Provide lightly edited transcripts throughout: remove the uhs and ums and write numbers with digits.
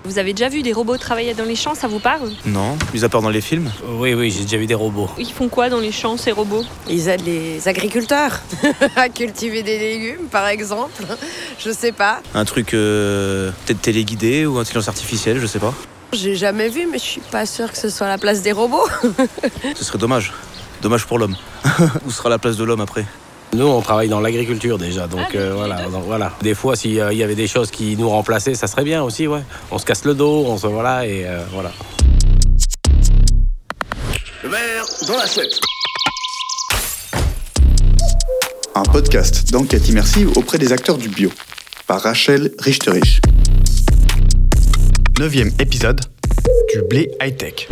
Vous avez déjà vu des robots travailler dans les champs, ça vous parle ? Non, mis à part dans les films. Oui, j'ai déjà vu des robots. Ils font quoi dans les champs, ces robots ? Ils aident les agriculteurs à cultiver des légumes, par exemple. Je sais pas. Un truc peut-être téléguidé ou intelligence artificielle, je sais pas. J'ai jamais vu, mais je suis pas sûre que ce soit la place des robots. Ce serait dommage. Dommage pour l'homme. Où sera la place de l'homme après ? Nous, on travaille dans l'agriculture déjà, donc voilà. Des fois, s'il y avait des choses qui nous remplaçaient, ça serait bien aussi, ouais. On se casse le dos, voilà. Le verre dans l'assiette. Un podcast d'enquête immersive auprès des acteurs du bio, par Rachel Richterich. 9e épisode du blé high-tech.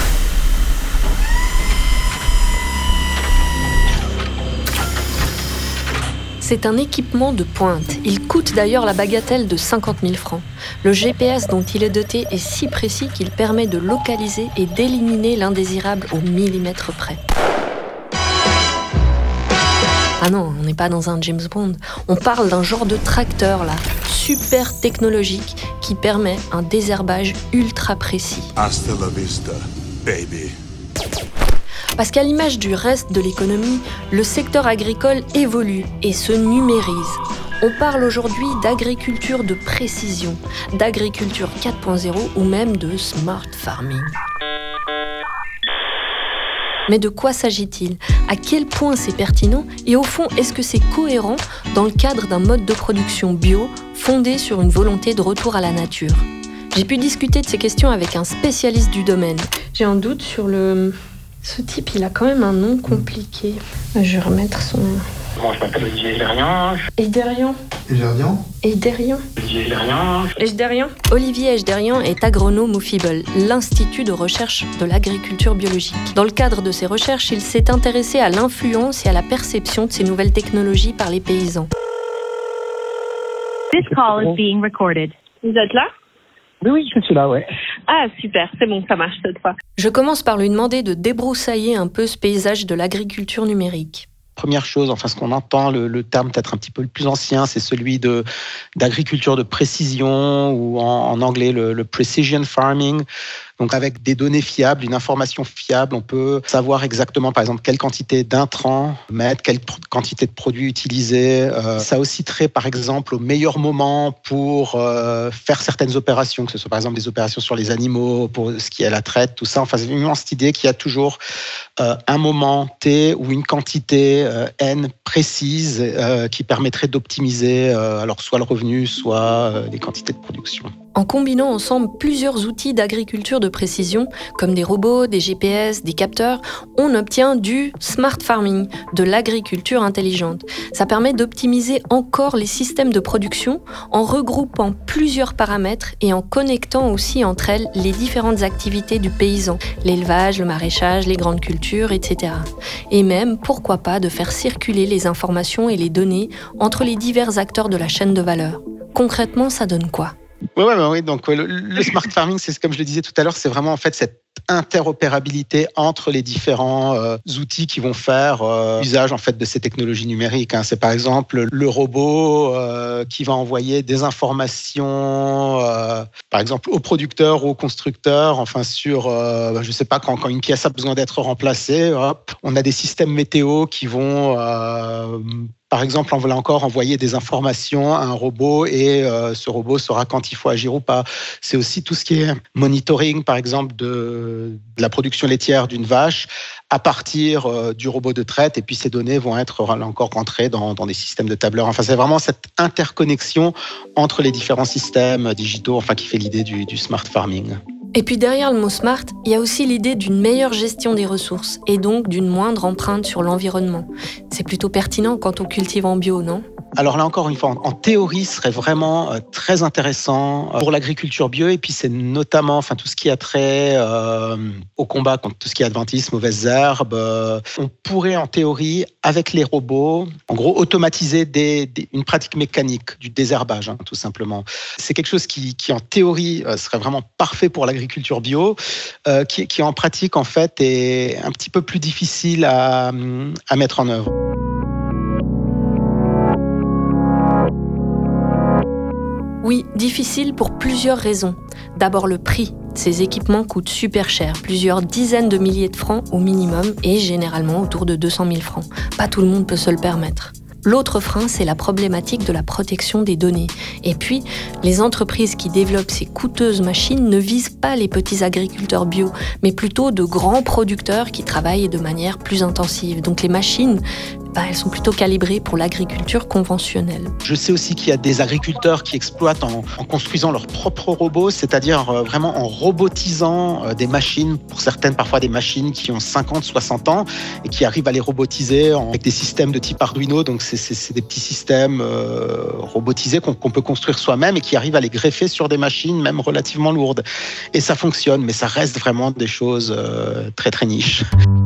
C'est un équipement de pointe. Il coûte d'ailleurs la bagatelle de 50 000 francs. Le GPS dont il est doté est si précis qu'il permet de localiser et d'éliminer l'indésirable au millimètre près. Ah non, on n'est pas dans un James Bond. On parle d'un genre de tracteur là, super technologique, qui permet un désherbage ultra précis. Hasta la vista, baby. Parce qu'à l'image du reste de l'économie, le secteur agricole évolue et se numérise. On parle aujourd'hui d'agriculture de précision, d'agriculture 4.0 ou même de smart farming. Mais de quoi s'agit-il ? À quel point c'est pertinent ? Et au fond, est-ce que c'est cohérent dans le cadre d'un mode de production bio fondé sur une volonté de retour à la nature ? J'ai pu discuter de ces questions avec un spécialiste du domaine. J'ai un doute sur le... Ce type, il a quand même un nom compliqué. Je vais remettre son... Moi, je m'appelle Olivier Ejderian. Olivier Ejderian est agronome au FIBEL, l'Institut de recherche de l'agriculture biologique. Dans le cadre de ses recherches, il s'est intéressé à l'influence et à la perception de ces nouvelles technologies par les paysans. This call is being recorded. Vous êtes là ? Oui, je suis là, ouais. Ah, super, c'est bon, ça marche cette fois. Je commence par lui demander de débroussailler un peu ce paysage de l'agriculture numérique. Première chose, ce qu'on entend, le terme peut-être un petit peu le plus ancien, c'est celui d'agriculture de précision, ou en anglais le precision farming. Donc avec des données fiables, une information fiable, on peut savoir exactement, par exemple, quelle quantité d'intrants mettre, quelle quantité de produits utiliser. Ça a aussi trait, par exemple, au meilleur moment pour faire certaines opérations, que ce soit par exemple des opérations sur les animaux, pour ce qui est la traite, tout ça. Enfin, c'est vraiment cette idée qu'il y a toujours un moment T ou une quantité N précise qui permettrait d'optimiser alors soit le revenu, soit les quantités de production. En combinant ensemble plusieurs outils d'agriculture de précision, comme des robots, des GPS, des capteurs, on obtient du smart farming, de l'agriculture intelligente. Ça permet d'optimiser encore les systèmes de production en regroupant plusieurs paramètres et en connectant aussi entre elles les différentes activités du paysan, l'élevage, le maraîchage, les grandes cultures, etc. Et même, pourquoi pas, de faire circuler les informations et les données entre les divers acteurs de la chaîne de valeur. Concrètement, ça donne quoi ? Oui. Donc le smart farming, c'est comme je le disais tout à l'heure, c'est vraiment en fait cette interopérabilité entre les différents outils qui vont faire usage en fait de ces technologies numériques. C'est par exemple le robot qui va envoyer des informations, par exemple au producteur ou au constructeur, sur, je sais pas, quand une pièce a besoin d'être remplacée, on a des systèmes météo qui vont par exemple, on va encore envoyer des informations à un robot et ce robot saura quand il faut agir ou pas. C'est aussi tout ce qui est monitoring, par exemple, de la production laitière d'une vache à partir du robot de traite. Et puis, ces données vont être encore rentrées dans des systèmes de tableurs. C'est vraiment cette interconnexion entre les différents systèmes digitaux qui fait l'idée du smart farming. Et puis derrière le mot smart, il y a aussi l'idée d'une meilleure gestion des ressources et donc d'une moindre empreinte sur l'environnement. C'est plutôt pertinent quand on cultive en bio, non ? Alors là encore une fois, en théorie, ce serait vraiment très intéressant pour l'agriculture bio, et puis c'est notamment tout ce qui a trait au combat contre tout ce qui est adventisme, mauvaises herbes. On pourrait en théorie, avec les robots, en gros automatiser une pratique mécanique du désherbage, tout simplement. C'est quelque chose qui en théorie serait vraiment parfait pour l'agriculture bio, qui en pratique en fait est un petit peu plus difficile à mettre en œuvre. Oui, difficile difficile pour plusieurs raisons. D'abord le prix. Ces équipements coûtent super cher, plusieurs dizaines de milliers de francs au minimum et généralement autour de 200 000 francs. Pas tout le monde peut se le permettre. L'autre frein, c'est la problématique de la protection des données. Et puis, les entreprises qui développent ces coûteuses machines ne visent pas les petits agriculteurs bio, mais plutôt de grands producteurs qui travaillent de manière plus intensive. Donc les machines, elles sont plutôt calibrées pour l'agriculture conventionnelle. Je sais aussi qu'il y a des agriculteurs qui exploitent en construisant leurs propres robots, c'est-à-dire vraiment en robotisant des machines, pour certaines parfois des machines qui ont 50, 60 ans et qui arrivent à les robotiser avec des systèmes de type Arduino. Donc c'est des petits systèmes robotisés qu'on peut construire soi-même et qui arrivent à les greffer sur des machines même relativement lourdes. Et ça fonctionne, mais ça reste vraiment des choses très très niches.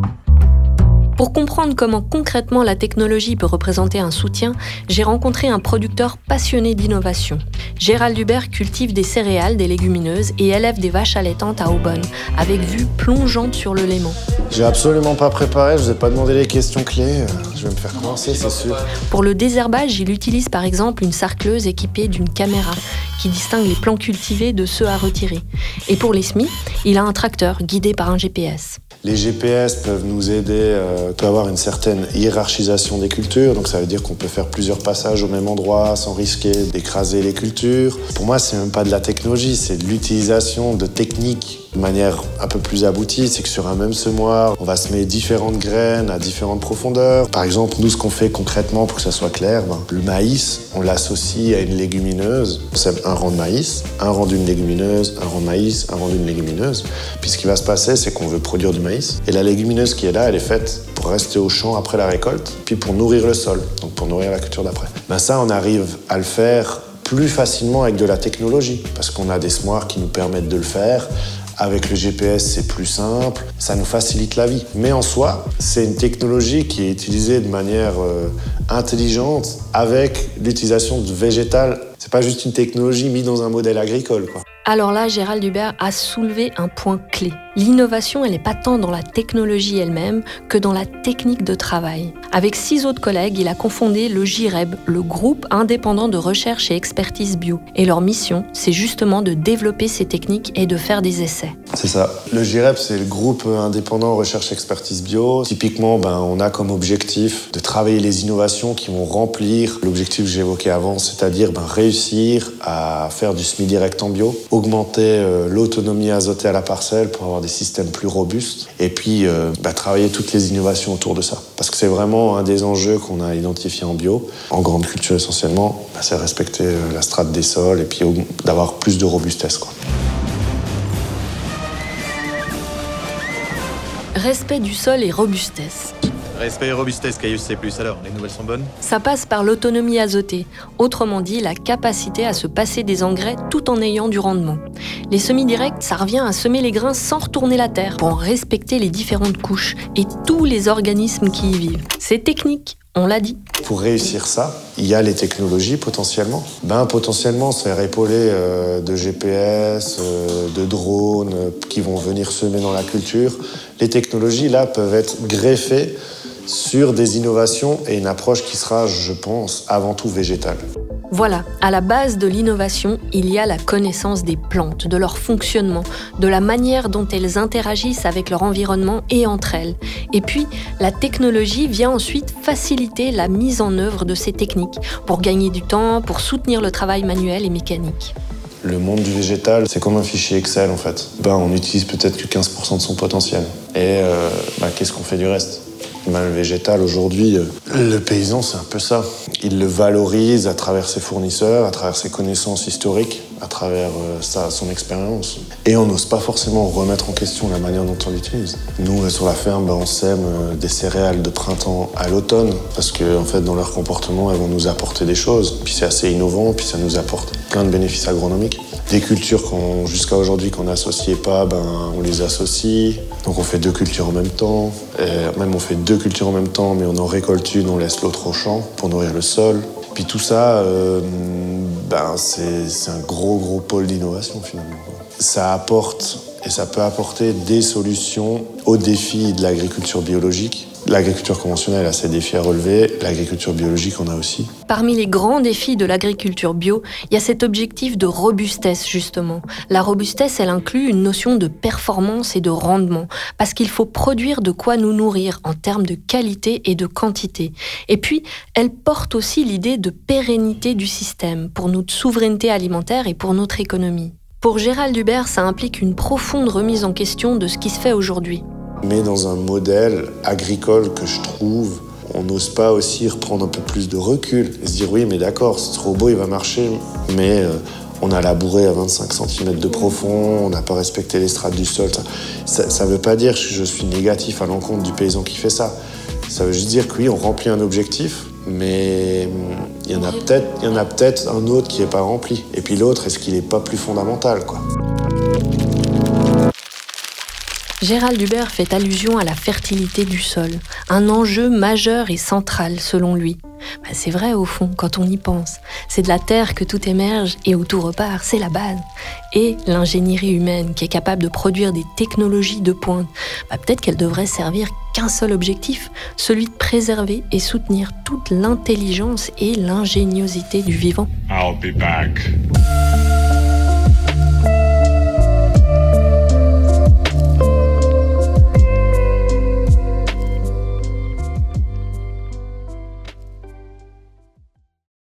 Pour comprendre comment concrètement la technologie peut représenter un soutien, j'ai rencontré un producteur passionné d'innovation. Gérald Hubert cultive des céréales, des légumineuses et élève des vaches allaitantes à Aubonne, avec vue plongeante sur le Léman. J'ai absolument pas préparé, je vous ai pas demandé les questions clés. Je vais me faire commencer, c'est sûr. Pour le désherbage, il utilise par exemple une sarcleuse équipée d'une caméra qui distingue les plants cultivés de ceux à retirer. Et pour les semis, il a un tracteur guidé par un GPS. Les GPS peuvent nous aider, peut avoir une certaine hiérarchisation des cultures, donc ça veut dire qu'on peut faire plusieurs passages au même endroit sans risquer d'écraser les cultures. Pour moi, c'est même pas de la technologie, c'est de l'utilisation de techniques de manière un peu plus aboutie. C'est que sur un même semoir, on va semer différentes graines à différentes profondeurs. Par exemple, nous, ce qu'on fait concrètement pour que ça soit clair, le maïs, on l'associe à une légumineuse. C'est un rang de maïs, un rang d'une légumineuse, un rang de maïs, un rang d'une légumineuse. Puis ce qui va se passer, c'est qu'on veut produire du maïs. Et la légumineuse qui est là, elle est faite pour rester au champ après la récolte, puis pour nourrir le sol, donc pour nourrir la culture d'après. Ça, on arrive à le faire plus facilement avec de la technologie, parce qu'on a des semoirs qui nous permettent de le faire. Avec le GPS, c'est plus simple, ça nous facilite la vie. Mais en soi, c'est une technologie qui est utilisée de manière intelligente avec l'utilisation de végétal. C'est pas juste une technologie mise dans un modèle agricole, quoi. Alors là, Gérald Hubert a soulevé un point clé. L'innovation, elle n'est pas tant dans la technologie elle-même que dans la technique de travail. Avec 6 autres collègues, il a cofondé le GIREB, le groupe indépendant de recherche et expertise bio. Et leur mission, c'est justement de développer ces techniques et de faire des essais. C'est ça. Le GIREB, c'est le groupe indépendant recherche et expertise bio. Typiquement, on a comme objectif de travailler les innovations qui vont remplir l'objectif que j'évoquais avant, c'est-à-dire réussir à faire du semi-direct en bio, augmenter l'autonomie azotée à la parcelle pour avoir des systèmes plus robustes et puis travailler toutes les innovations autour de ça. Parce que c'est vraiment un des enjeux qu'on a identifié en bio. En grande culture essentiellement, c'est respecter la strate des sols et puis d'avoir plus de robustesse, quoi. Respect du sol et robustesse. Respect et robustesse, Caius C+. Alors, les nouvelles sont bonnes ? Ça passe par l'autonomie azotée, autrement dit la capacité à se passer des engrais tout en ayant du rendement. Les semis-directs, ça revient à semer les grains sans retourner la terre, pour en respecter les différentes couches et tous les organismes qui y vivent. C'est technique, on l'a dit. Pour réussir ça, il y a les technologies potentiellement. Potentiellement, se faire épauler de GPS, de drones qui vont venir semer dans la culture. Les technologies, là, peuvent être greffées sur des innovations et une approche qui sera, je pense, avant tout végétale. Voilà, à la base de l'innovation, il y a la connaissance des plantes, de leur fonctionnement, de la manière dont elles interagissent avec leur environnement et entre elles. Et puis, la technologie vient ensuite faciliter la mise en œuvre de ces techniques pour gagner du temps, pour soutenir le travail manuel et mécanique. Le monde du végétal, c'est comme un fichier Excel en fait. On n'utilise peut-être que 15% de son potentiel. Et qu'est-ce qu'on fait du reste ? Le végétal, aujourd'hui, le paysan, c'est un peu ça. Il le valorise à travers ses fournisseurs, à travers ses connaissances historiques, à travers son expérience. Et on n'ose pas forcément remettre en question la manière dont on l'utilise. Nous, sur la ferme, on sème des céréales de printemps à l'automne, parce que, en fait, dans leur comportement, elles vont nous apporter des choses. Puis c'est assez innovant, puis ça nous apporte plein de bénéfices agronomiques. Des cultures jusqu'à aujourd'hui qu'on n'associait pas, on les associe. Donc on fait 2 cultures en même temps. Même on fait 2 cultures en même temps, mais on en récolte une, on laisse l'autre au champ pour nourrir le sol. Puis tout ça, c'est un gros pôle d'innovation finalement. Ça apporte et ça peut apporter des solutions aux défis de l'agriculture biologique. L'agriculture conventionnelle a ses défis à relever, l'agriculture biologique en a aussi. Parmi les grands défis de l'agriculture bio, il y a cet objectif de robustesse, justement. La robustesse, elle inclut une notion de performance et de rendement, parce qu'il faut produire de quoi nous nourrir en termes de qualité et de quantité. Et puis, elle porte aussi l'idée de pérennité du système, pour notre souveraineté alimentaire et pour notre économie. Pour Gérald Hubert, ça implique une profonde remise en question de ce qui se fait aujourd'hui. Mais dans un modèle agricole que je trouve, on n'ose pas aussi reprendre un peu plus de recul et se dire oui mais d'accord, ce robot il va marcher, mais on a labouré à 25 cm de profond, on n'a pas respecté les strates du sol. Ça veut pas dire que je suis négatif à l'encontre du paysan qui fait ça. Ça veut juste dire que oui, on remplit un objectif, mais il y en a peut-être un autre qui n'est pas rempli. Et puis l'autre, est-ce qu'il n'est pas plus fondamental, quoi ? Gérald Hubert fait allusion à la fertilité du sol, un enjeu majeur et central selon lui. C'est vrai au fond, quand on y pense. C'est de la terre que tout émerge et où tout repart, c'est la base. Et l'ingénierie humaine qui est capable de produire des technologies de pointe, peut-être qu'elle devrait servir qu'un seul objectif, celui de préserver et soutenir toute l'intelligence et l'ingéniosité du vivant. I'll be back.